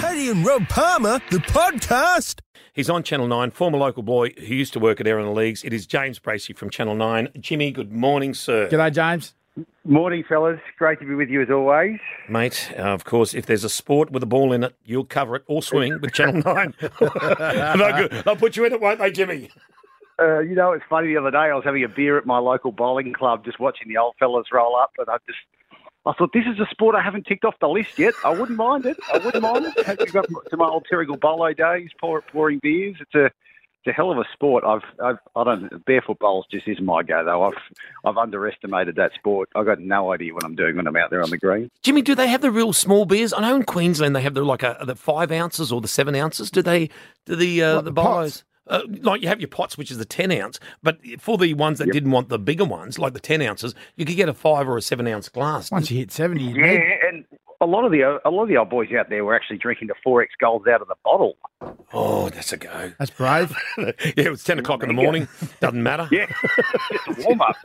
Paddy and Rob Palmer, the podcast. He's on Channel 9, former local boy who used to work at Air in the Leagues. It is James Bracey from Channel 9. Jimmy, good morning, sir. G'day, James. Morning, fellas. Great to be with you as always. Mate, of course, if there's a sport with a ball in it, you'll cover it, or swimming with Channel 9. They'll put you in it, won't they, Jimmy? It's funny. The other day I was having a beer at my local bowling club, just watching the old fellas roll up, and I thought, this is a sport I haven't ticked off the list yet. I wouldn't mind it. We've got to my old Terrigal Bolo days, pouring beers. It's a hell of a sport. Barefoot bowls just isn't my go though. I've underestimated that sport. I've got no idea what I'm doing when I'm out there on the green. Jimmy, do they have the real small beers? I know in Queensland they have the 5 ounces or the 7 ounces. Do the bolos? Like you have your pots, which is the 10 ounce, but for the ones that didn't want the bigger ones, like the 10 ounces, you could get a 5 or a 7 ounce glass. Once you hit 70, yeah, and a lot of the old boys out there were actually drinking the 4X Golds out of the bottle. Oh, that's a go. That's brave. Yeah, it was 10 o'clock in the morning. Doesn't matter. Yeah, just a warm up.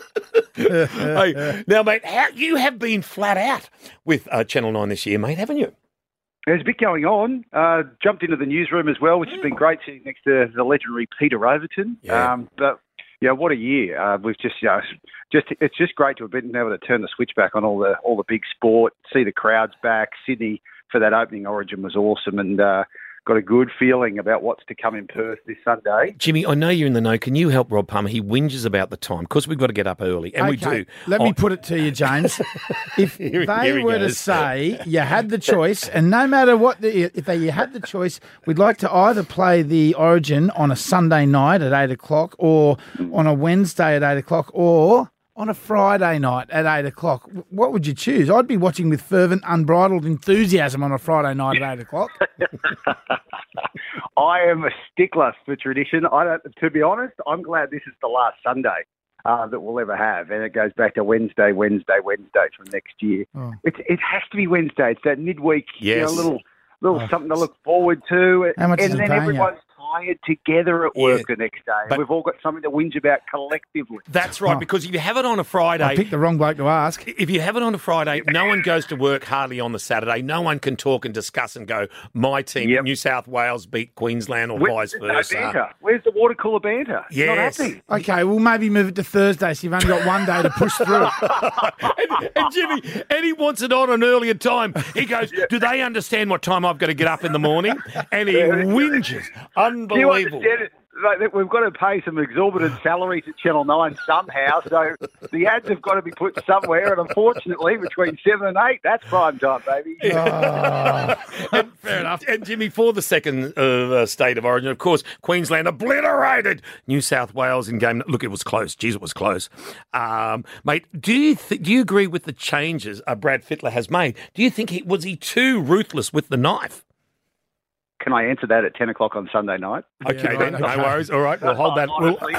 Hey, now, mate, you have been flat out with Channel 9 this year, mate, haven't you? There's a bit going on. Jumped into the newsroom as well, which has been great sitting next to the legendary Peter Overton. Yeah. What a year! We've it's just great to have been able to turn the switch back on all the big sport, see the crowds back. Sydney for that opening Origin was awesome, and got a good feeling about what's to come in Perth this Sunday. Jimmy, I know you're in the know. Can you help Rob Palmer? He whinges about the time because we've got to get up early, and we do. Let me put it to you, James. If they were to say you had the choice, and no matter what, if you had the choice, we'd like to either play the Origin on a Sunday night at 8 o'clock, or on a Wednesday at 8 o'clock, or on a Friday night at 8 o'clock. What would you choose? I'd be watching with fervent, unbridled enthusiasm on a Friday night at 8 o'clock. I am a stickler for tradition. To be honest, I'm glad this is the last Sunday that we'll ever have, and it goes back to Wednesday from next year. Oh. It has to be Wednesday. It's that midweek, yes. Little something to look forward to. How much and is then everyone's tired together at work the next day. But we've all got something to whinge about collectively. That's right, because if you have it on a Friday... I picked the wrong bloke to ask. If you have it on a Friday, no one goes to work hardly on the Saturday. No one can talk and discuss and go, my team, New South Wales, beat Queensland or vice versa. No banter. Where's the water cooler banter? Yes. Not happening. Okay, we'll maybe move it to Thursday so you've only got one day to push through. and Jimmy, he wants it on an earlier time. He goes, do they understand what time I've got to get up in the morning? And he whinges. Unbelievable. We've got to pay some exorbitant salaries at Channel 9 somehow, so the ads have got to be put somewhere, and unfortunately, between 7 and 8, that's prime time, baby. Fair enough. And Jimmy, for the second state of origin, of course, Queensland obliterated New South Wales in game. Look, it was close. Jeez, it was close. Mate, do you agree with the changes Brad Fittler has made? Do you think was he too ruthless with the knife? Can I answer that at 10 o'clock on Sunday night? Okay, then. No worries. All right, we'll hold that. Honestly,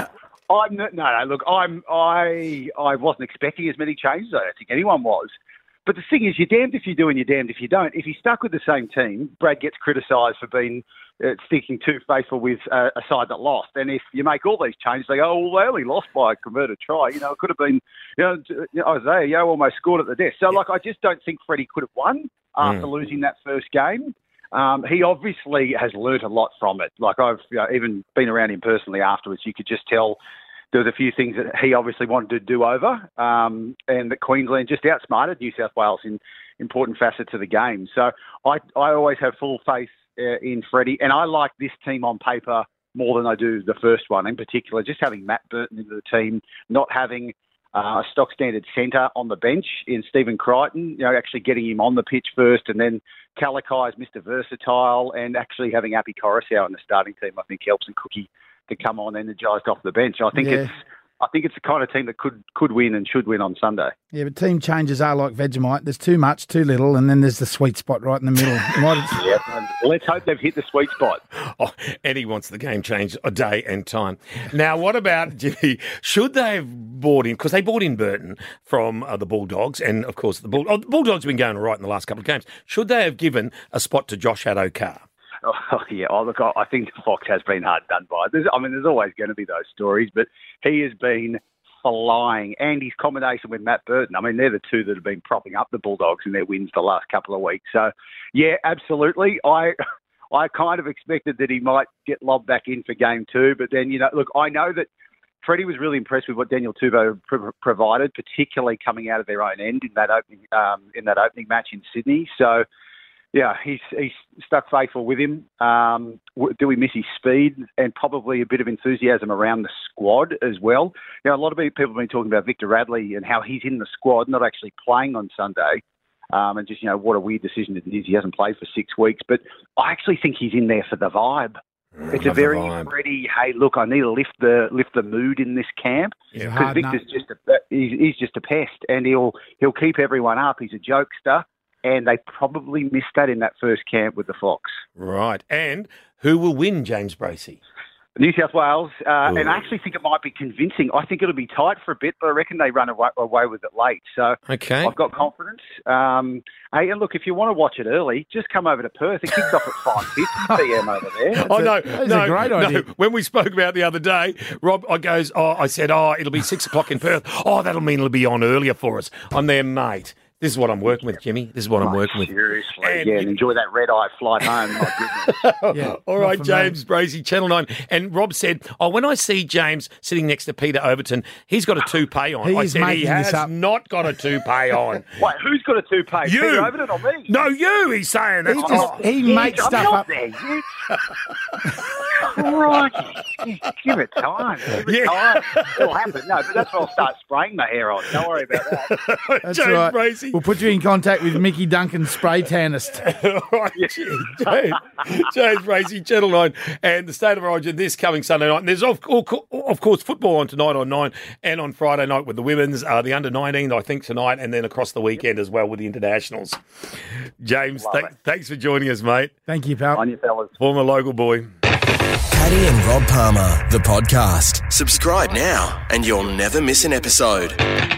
I wasn't expecting as many changes. I don't think anyone was. But the thing is, you're damned if you do and you're damned if you don't. If he stuck with the same team, Brad gets criticised for being sticking too faithful with a side that lost. And if you make all these changes, they go, well, they only lost by a converted try. It could have been, Isaiah Yeo almost scored at the death. So, I just don't think Freddie could have won after losing that first game. He obviously has learnt a lot from it. I've even been around him personally afterwards. You could just tell there was a few things that he obviously wanted to do over, and that Queensland just outsmarted New South Wales in important facets of the game. So I always have full faith in Freddie, and I like this team on paper more than I do the first one. In particular, just having Matt Burton into the team, not having a stock standard centre on the bench in Stephen Crichton, actually getting him on the pitch first, and then Calakai is Mr. Versatile, and actually having Api Coruscant in the starting team, I think helps, and Cookie to come on energised off the bench. I think it's the kind of team that could win and should win on Sunday. Yeah, but team changes are like Vegemite. There's too much, too little, and then there's the sweet spot right in the middle. Let's hope they've hit the sweet spot. Oh, Eddie wants the game changed a day and time. Now, what about, Jimmy, should they have bought in, because they bought in Burton from the Bulldogs, and, of course, the Bulldogs have been going all right in the last couple of games. Should they have given a spot to Josh Addo-Carr? Oh, yeah. Look, I think Fox has been hard done by. There's always going to be those stories, but he has been flying, and his combination with Matt Burton. I mean, they're the two that have been propping up the Bulldogs in their wins the last couple of weeks. So, yeah, absolutely. I kind of expected that he might get lobbed back in for game 2, but then, look, I know that Freddie was really impressed with what Daniel Tupou provided, particularly coming out of their own end in that opening match in Sydney. So, yeah, he's stuck faithful with him. Do we miss his speed and probably a bit of enthusiasm around the squad as well? A lot of people have been talking about Victor Radley and how he's in the squad, not actually playing on Sunday. And just, what a weird decision it is. He hasn't played for 6 weeks. But I actually think he's in there for the vibe. It's a very Freddie, hey, look, I need to lift the mood in this camp. Because Victor's he's just a pest, and he'll keep everyone up. He's a jokester, and they probably missed that in that first camp with the Fox. Right. And who will win, James Bracey? New South Wales, and I actually think it might be convincing. I think it'll be tight for a bit, but I reckon they run away with it late. So okay. I've got confidence. Hey, and look, if you want to watch it early, just come over to Perth. It kicks off at 5:50 p.m. over there. That's a great idea. No. When we spoke about it the other day, Rob, I said, it'll be 6 o'clock in Perth. That'll mean it'll be on earlier for us. I'm there, mate. This is what I'm working with, Jimmy. This is what I'm working with. Seriously, and enjoy that red-eye flight home. My goodness. All right, James Bracey, Channel 9. And Rob said, when I see James sitting next to Peter Overton, he's got a toupee on. I said, he has not got a toupee on. Wait, who's got a toupee? You. Peter Overton or me? No, you, he's saying. He makes stuff up. There, right. Give it time. Time. It'll happen. No, but that's when I'll start spraying my hair on. Don't worry about that. That's James right. Bracey. We'll put you in contact with Mickey Duncan, spray tannist. Right, James Bracey, Channel 9, and the State of Origin this coming Sunday night. And there's, of course, football on tonight on 9 and on Friday night with the women's, the under-19, I think, tonight, and then across the weekend as well with the internationals. James, thanks for joining us, mate. Thank you, pal. On you, fellas. Former local boy. Paddy and Rob Palmer, the podcast. Subscribe now and you'll never miss an episode.